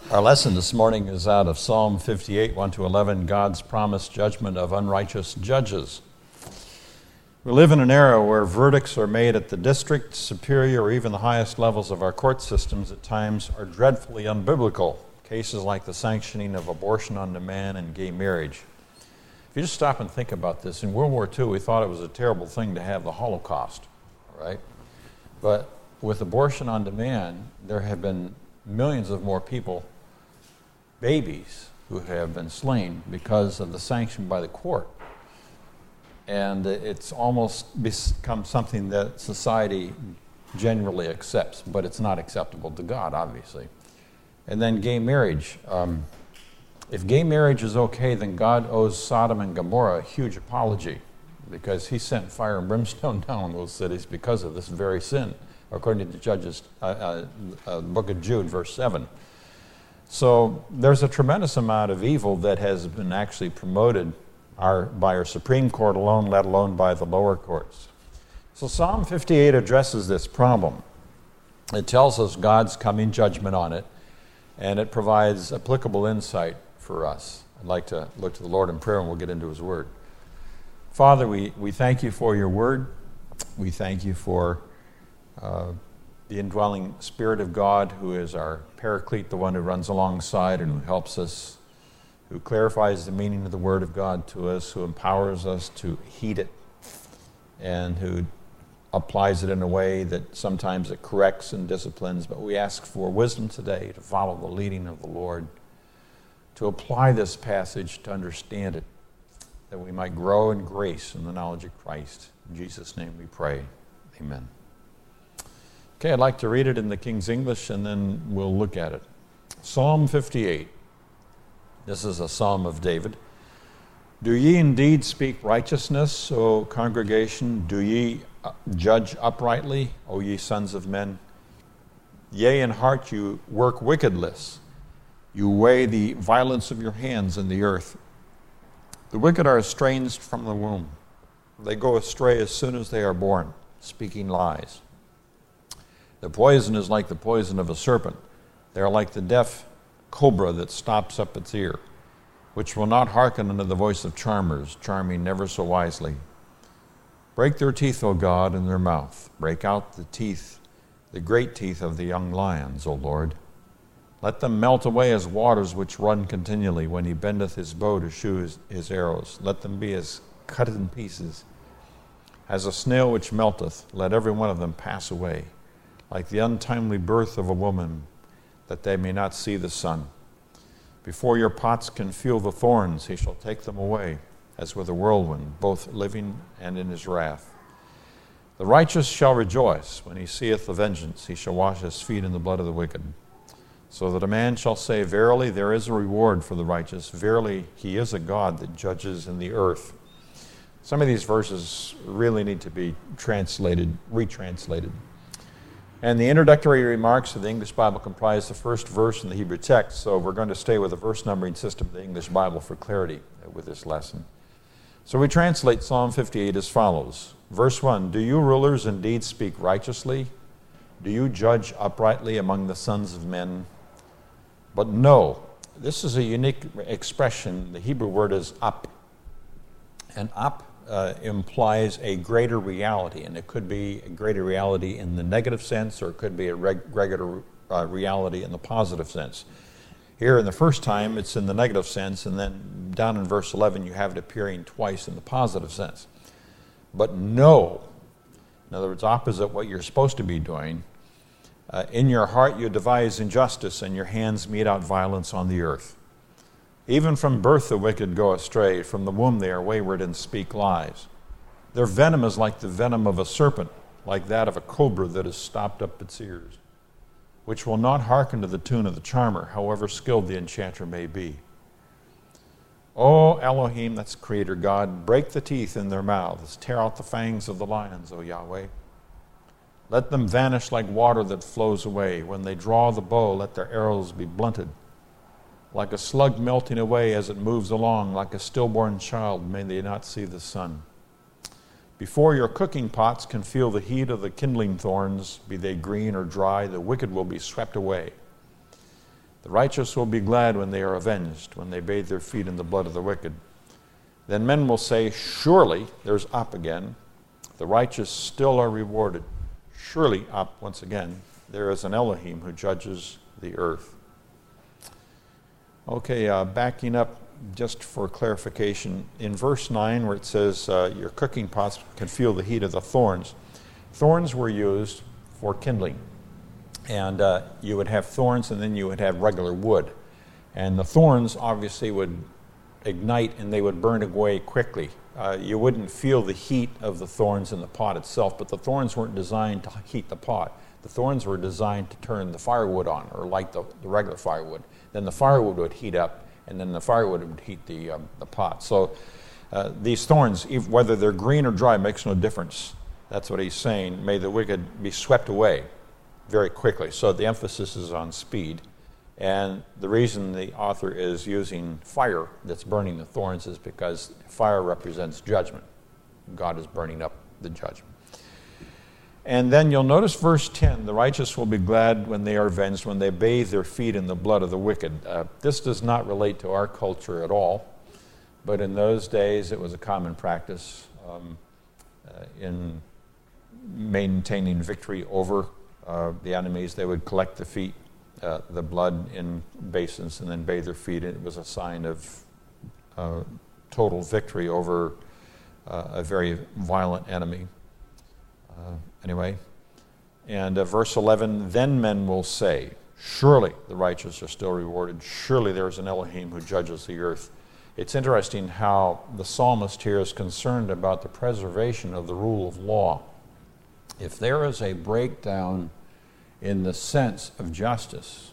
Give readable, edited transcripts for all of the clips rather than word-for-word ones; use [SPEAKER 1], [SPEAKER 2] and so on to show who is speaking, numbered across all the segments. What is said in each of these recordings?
[SPEAKER 1] Our lesson this morning is out of Psalm 58, 1-11, God's promised judgment of unrighteous judges. We live in an era where verdicts are made at the district, superior, or even the highest levels of our court systems at times are dreadfully unbiblical. Cases like the sanctioning of abortion on demand and gay marriage. If you just stop and think about this, in World War II we thought it was a terrible thing to have the Holocaust, right? But with abortion on demand, there have been millions of more people, babies, who have been slain because of the sanction by the court. And it's almost become something that society generally accepts, but it's not acceptable to God, obviously. And then gay marriage. If gay marriage is okay, then God owes Sodom and Gomorrah a huge apology because he sent fire and brimstone down on those cities because of this very sin, according to Judges, book of Jude, verse 7. So there's a tremendous amount of evil that has been actually promoted by our Supreme Court alone, let alone by the lower courts. So Psalm 58 addresses this problem. It tells us God's coming judgment on it, and it provides applicable insight for us. I'd like to look to the Lord in prayer, and we'll get into his word. Father, we thank you for your word. We thank you for the indwelling Spirit of God, who is our paraclete, the one who runs alongside and who helps us, who clarifies the meaning of the Word of God to us, who empowers us to heed it, and who applies it in a way that sometimes it corrects and disciplines. But we ask for wisdom today to follow the leading of the Lord, to apply this passage, to understand it, that we might grow in grace in the knowledge of Christ. In Jesus' name we pray. Amen. Okay, I'd like to read it in the King's English, and then we'll look at it. Psalm 58. This is a psalm of David. Do ye indeed speak righteousness, O congregation? Do ye judge uprightly, O ye sons of men? Yea, in heart you work wickedness. You weigh the violence of your hands in the earth. The wicked are estranged from the womb. They go astray as soon as they are born, speaking lies. The poison is like the poison of a serpent. They are like the deaf cobra that stops up its ear, which will not hearken unto the voice of charmers, charming never so wisely. Break their teeth, O God, in their mouth. Break out the teeth, the great teeth of the young lions, O Lord. Let them melt away as waters which run continually, when he bendeth his bow to shew his arrows. Let them be as cut in pieces, as a snail which melteth. Let every one of them pass away, like the untimely birth of a woman, that they may not see the sun. Before your pots can feel the thorns, he shall take them away, as with a whirlwind, both living and in his wrath. The righteous shall rejoice when he seeth the vengeance. He shall wash his feet in the blood of the wicked. So that a man shall say, verily, there is a reward for the righteous. Verily, he is a God that judges in the earth. Some of these verses really need to be retranslated. And the introductory remarks of the English Bible comprise the first verse in the Hebrew text, so we're going to stay with the verse numbering system of the English Bible for clarity with this lesson. So we translate Psalm 58 as follows. Verse 1, do you rulers indeed speak righteously? Do you judge uprightly among the sons of men? But no, this is a unique expression. The Hebrew word is up. And up implies a greater reality, and it could be a greater reality in the negative sense, or it could be a greater reality in the positive sense. Here in the first time, it's in the negative sense, and then down in verse 11, you have it appearing twice in the positive sense. But no, in other words, opposite what you're supposed to be doing, in your heart you devise injustice, and your hands mete out violence on the earth. Even from birth the wicked go astray. From the womb they are wayward and speak lies. Their venom is like the venom of a serpent, like that of a cobra that has stopped up its ears, which will not hearken to the tune of the charmer, however skilled the enchanter may be. O Elohim, that's Creator God, break the teeth in their mouths. Tear out the fangs of the lions, O Yahweh. Let them vanish like water that flows away. When they draw the bow, let their arrows be blunted. Like a slug melting away as it moves along, like a stillborn child, may they not see the sun. Before your cooking pots can feel the heat of the kindling thorns, be they green or dry, the wicked will be swept away. The righteous will be glad when they are avenged, when they bathe their feet in the blood of the wicked. Then men will say, surely, there's up again, the righteous still are rewarded. Surely, up, once again, there is an Elohim who judges the earth. Okay, backing up just for clarification, in verse 9 where it says, your cooking pots can feel the heat of the thorns. Thorns were used for kindling. And you would have thorns and then you would have regular wood. And the thorns obviously would ignite and they would burn away quickly. You wouldn't feel the heat of the thorns in the pot itself, but the thorns weren't designed to heat the pot. The thorns were designed to turn the firewood on or light the regular firewood. Then the firewood would heat up and then the firewood would heat the pot. So these thorns, whether they're green or dry, makes no difference. That's what he's saying. May the wicked be swept away very quickly. So the emphasis is on speed. And the reason the author is using fire that's burning the thorns is because fire represents judgment. God is burning up the judgment. And then you'll notice verse 10, the righteous will be glad when they are avenged, when they bathe their feet in the blood of the wicked. This does not relate to our culture at all, but in those days it was a common practice in maintaining victory over the enemies. They would collect the feet, the blood in basins and then bathe their feet. It was a sign of total victory over a very violent enemy. Anyway, and verse 11, then men will say, surely the righteous are still rewarded. Surely there is an Elohim who judges the earth. It's interesting how the psalmist here is concerned about the preservation of the rule of law. If there is a breakdown in the sense of justice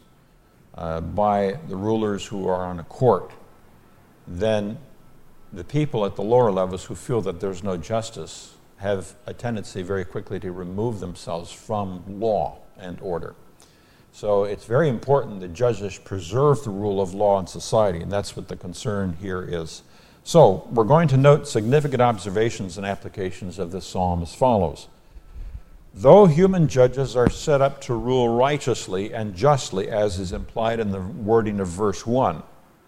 [SPEAKER 1] by the rulers who are on a court, then the people at the lower levels who feel that there's no justice have a tendency very quickly to remove themselves from law and order. So it's very important that judges preserve the rule of law in society, and that's what the concern here is. So we're going to note significant observations and applications of this psalm as follows. Though human judges are set up to rule righteously and justly, as is implied in the wording of verse 1,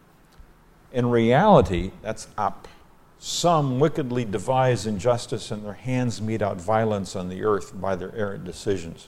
[SPEAKER 1] in reality, that's up. Some wickedly devise injustice, and their hands mete out violence on the earth by their errant decisions.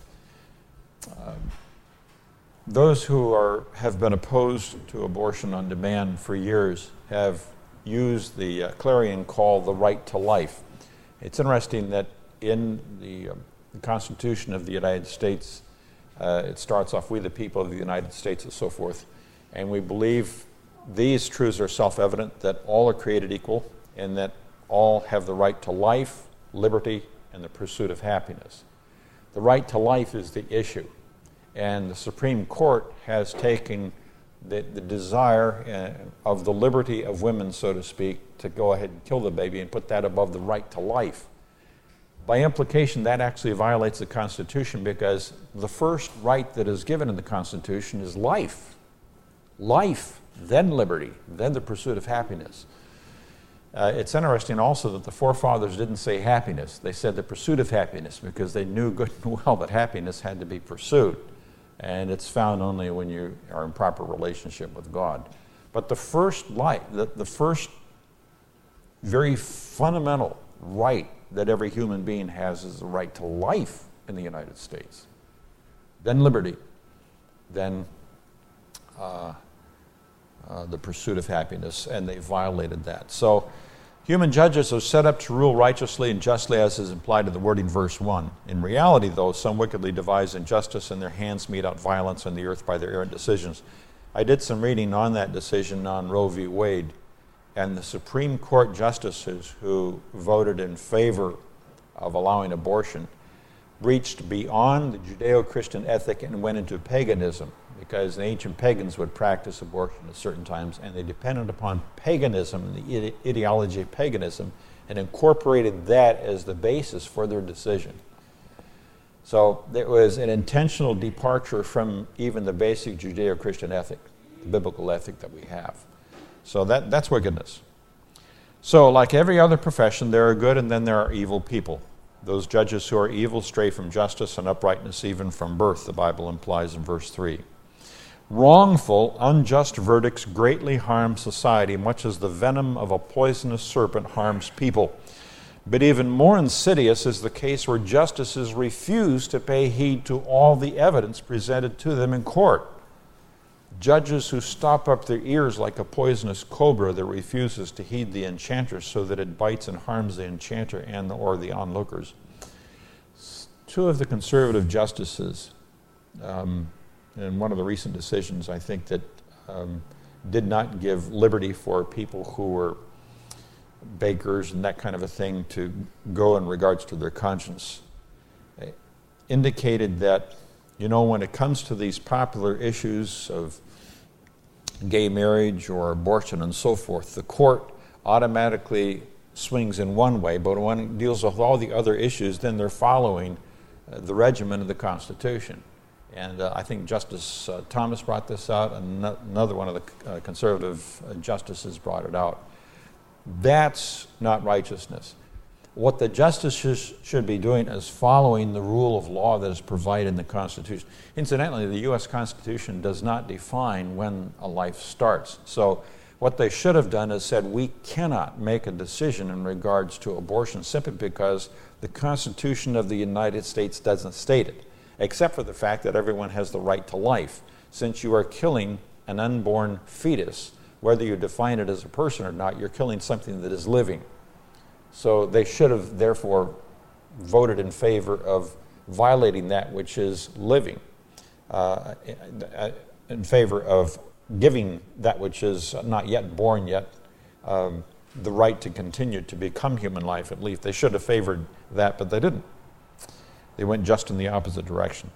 [SPEAKER 1] Those who have been opposed to abortion on demand for years have used the clarion call, the right to life. It's interesting that in the Constitution of the United States, it starts off, we the people of the United States and so forth, and we believe these truths are self-evident, that all are created equal and that all have the right to life, liberty, and the pursuit of happiness. The right to life is the issue, and the Supreme Court has taken the desire of the liberty of women, so to speak, to go ahead and kill the baby and put that above the right to life. By implication, that actually violates the Constitution, because the first right that is given in the Constitution is life. Life, then liberty, then the pursuit of happiness. It's interesting also that the forefathers didn't say happiness. They said the pursuit of happiness, because they knew good and well that happiness had to be pursued. And it's found only when you are in proper relationship with God. But the first the first very fundamental right that every human being has is the right to life in the United States. Then liberty. Then the pursuit of happiness, and they violated that. So human judges are set up to rule righteously and justly, as is implied in the wording verse 1. In reality, though, some wickedly devise injustice, and their hands mete out violence on the earth by their errant decisions. I did some reading on that decision on Roe v. Wade, and the Supreme Court justices who voted in favor of allowing abortion reached beyond the Judeo-Christian ethic and went into paganism, because the ancient pagans would practice abortion at certain times, and they depended upon paganism and the ideology of paganism and incorporated that as the basis for their decision. So there was an intentional departure from even the basic Judeo-Christian ethic, the biblical ethic that we have. So that's wickedness. So like every other profession, there are good and then there are evil people. Those judges who are evil stray from justice and uprightness even from birth, the Bible implies in verse 3. Wrongful, unjust verdicts greatly harm society, much as the venom of a poisonous serpent harms people. But even more insidious is the case where justices refuse to pay heed to all the evidence presented to them in court. Judges who stop up their ears like a poisonous cobra that refuses to heed the enchanter so that it bites and harms the enchanter or the onlookers. Two of the conservative justices, in one of the recent decisions, I think that did not give liberty for people who were bakers and that kind of a thing to go in regards to their conscience, indicated that, when it comes to these popular issues of gay marriage or abortion and so forth, the court automatically swings in one way, but when it deals with all the other issues, then they're following the regimen of the Constitution. And I think Justice Thomas brought this out, and another one of the conservative justices brought it out. That's not righteousness. What the justices should be doing is following the rule of law that is provided in the Constitution. Incidentally, the U.S. Constitution does not define when a life starts. So what they should have done is said, we cannot make a decision in regards to abortion simply because the Constitution of the United States doesn't state it, except for the fact that everyone has the right to life. Since you are killing an unborn fetus, whether you define it as a person or not, you're killing something that is living. So they should have, therefore, voted in favor of violating that which is living, in favor of giving that which is not yet born yet the right to continue to become human life, at least. They should have favored that, but they didn't. They went just in the opposite direction.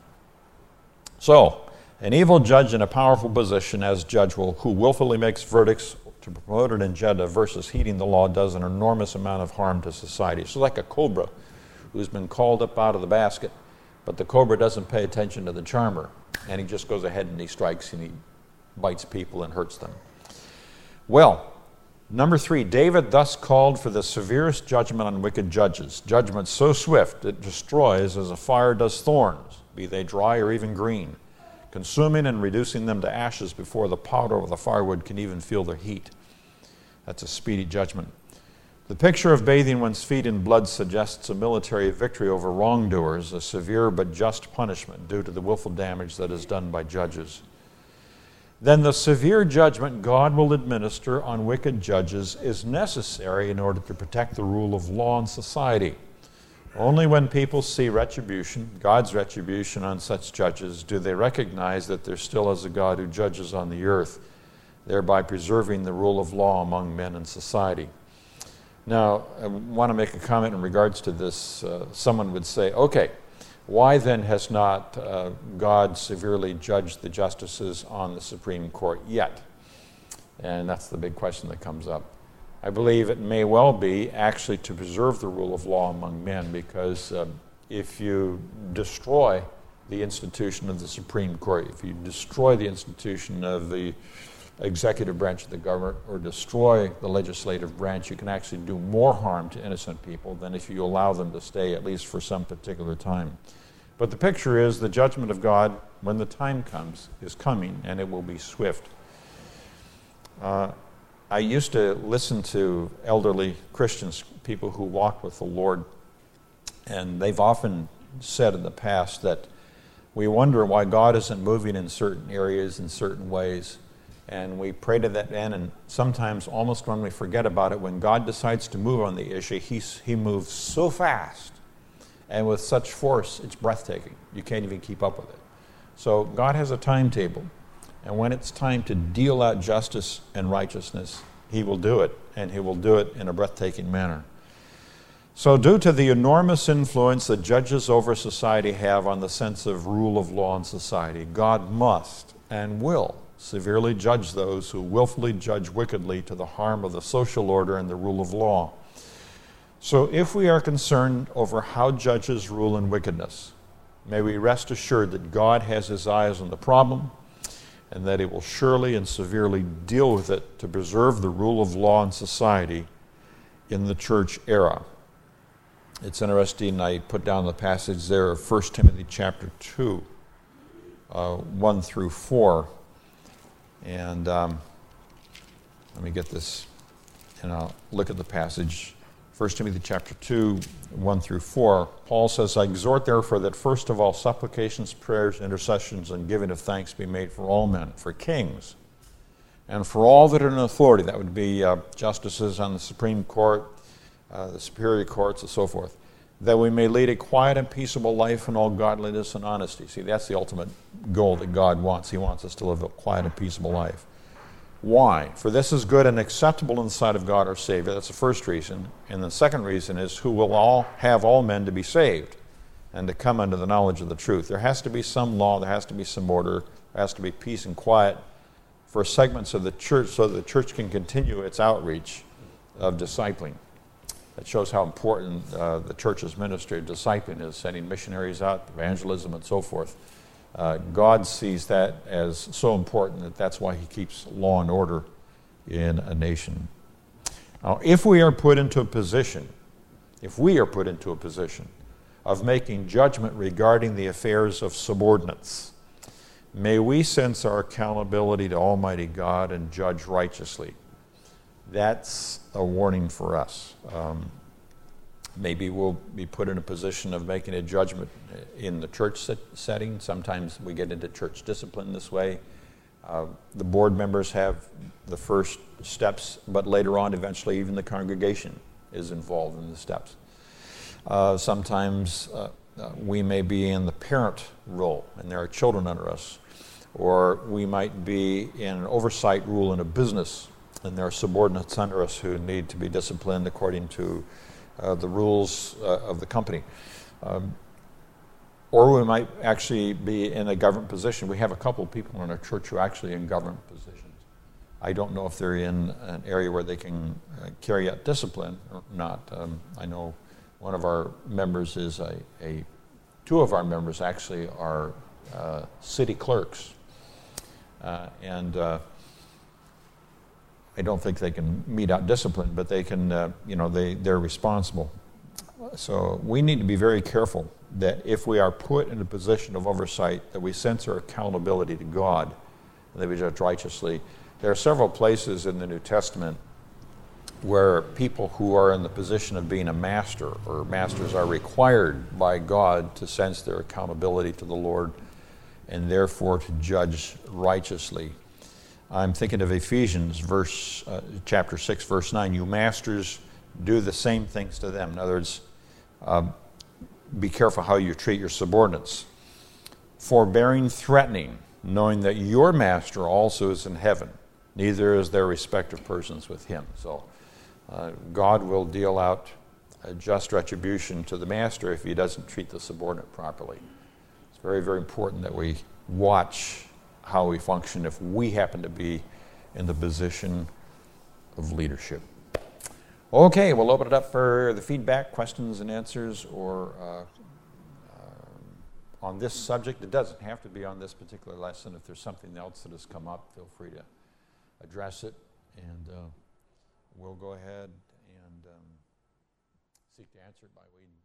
[SPEAKER 1] So, an evil judge in a powerful position as judge who willfully makes verdicts to promote an agenda versus heeding the law does an enormous amount of harm to society. It's like a cobra who's been called up out of the basket, but the cobra doesn't pay attention to the charmer, and he just goes ahead and he strikes and he bites people and hurts them. Well, number 3, David thus called for the severest judgment on wicked judges, judgment so swift it destroys as a fire does thorns, be they dry or even green, consuming and reducing them to ashes before the powder or the firewood can even feel their heat. That's a speedy judgment. The picture of bathing one's feet in blood suggests a military victory over wrongdoers, a severe but just punishment due to the willful damage that is done by judges. Then the severe judgment God will administer on wicked judges is necessary in order to protect the rule of law in society. Only when people see retribution, God's retribution on such judges, do they recognize that there still is a God who judges on the earth, thereby preserving the rule of law among men and society. Now, I want to make a comment in regards to this. Someone would say, okay, why then has not God severely judged the justices on the Supreme Court yet? And that's the big question that comes up. I believe it may well be actually to preserve the rule of law among men, because if you destroy the institution of the Supreme Court, if you destroy the institution of the executive branch of the government or destroy the legislative branch, you can actually do more harm to innocent people than if you allow them to stay, at least for some particular time. But the picture is the judgment of God, when the time comes, is coming, and it will be swift. I used to listen to elderly Christians, people who walk with the Lord, and they've often said in the past that we wonder why God isn't moving in certain areas in certain ways. And we pray to that end, and sometimes almost when we forget about it, when God decides to move on the issue, he moves so fast and with such force, it's breathtaking. You can't even keep up with it. So God has a timetable, and when it's time to deal out justice and righteousness, he will do it, and he will do it in a breathtaking manner. So due to the enormous influence that judges over society have on the sense of rule of law in society, God must and will severely judge those who willfully judge wickedly to the harm of the social order and the rule of law. So if we are concerned over how judges rule in wickedness, may we rest assured that God has his eyes on the problem, and that he will surely and severely deal with it to preserve the rule of law in society in the church era. It's interesting, I put down the passage there of 1 Timothy chapter 2, 1 through 4. And let me get this, and I'll look at the passage. 1 Timothy chapter 2, 1 through 4. Paul says, I exhort therefore that first of all supplications, prayers, intercessions, and giving of thanks be made for all men, for kings, and for all that are in authority. That would be justices on the Supreme Court, the superior courts, and so forth, that we may lead a quiet and peaceable life in all godliness and honesty. See, that's the ultimate goal that God wants. He wants us to live a quiet and peaceable life. Why? For this is good and acceptable in the sight of God our Savior. That's the first reason. And the second reason is who will have all men to be saved and to come unto the knowledge of the truth. There has to be some law, there has to be some order, there has to be peace and quiet for segments of the church so that the church can continue its outreach of discipling. That shows how important the church's ministry of discipling is, sending missionaries out, evangelism, and so forth. God sees that as so important that that's why he keeps law and order in a nation. Now, if we are put into a position of making judgment regarding the affairs of subordinates, may we sense our accountability to Almighty God and judge righteously. That's a warning for us. Maybe we'll be put in a position of making a judgment in the church setting. Sometimes we get into church discipline this way. The board members have the first steps, but later on, eventually, even the congregation is involved in the steps. Sometimes we may be in the parent role, and there are children under us. Or we might be in an oversight role in a business, and there are subordinates under us who need to be disciplined according to the rules of the company. Or we might actually be in a government position. We have a couple of people in our church who are actually in government positions. I don't know if they're in an area where they can carry out discipline or not. I know one of our members is two of our members actually are city clerks. And I don't think they can mete out discipline, but they can, they're responsible. So we need to be very careful that if we are put in a position of oversight, that we sense our accountability to God, and that we judge righteously. There are several places in the New Testament where people who are in the position of being a master or masters are required by God to sense their accountability to the Lord and therefore to judge righteously. I'm thinking of Ephesians chapter 6, verse 9. You masters, do the same things to them. In other words, be careful how you treat your subordinates. Forbearing, threatening, knowing that your master also is in heaven. Neither is there respect of persons with him. So God will deal out a just retribution to the master if he doesn't treat the subordinate properly. It's very, very important that we watch how we function if we happen to be in the position of leadership. Okay, we'll open it up for the feedback, questions and answers, or on this subject. It doesn't have to be on this particular lesson. If there's something else that has come up, feel free to address it, and we'll go ahead and seek to answer it by way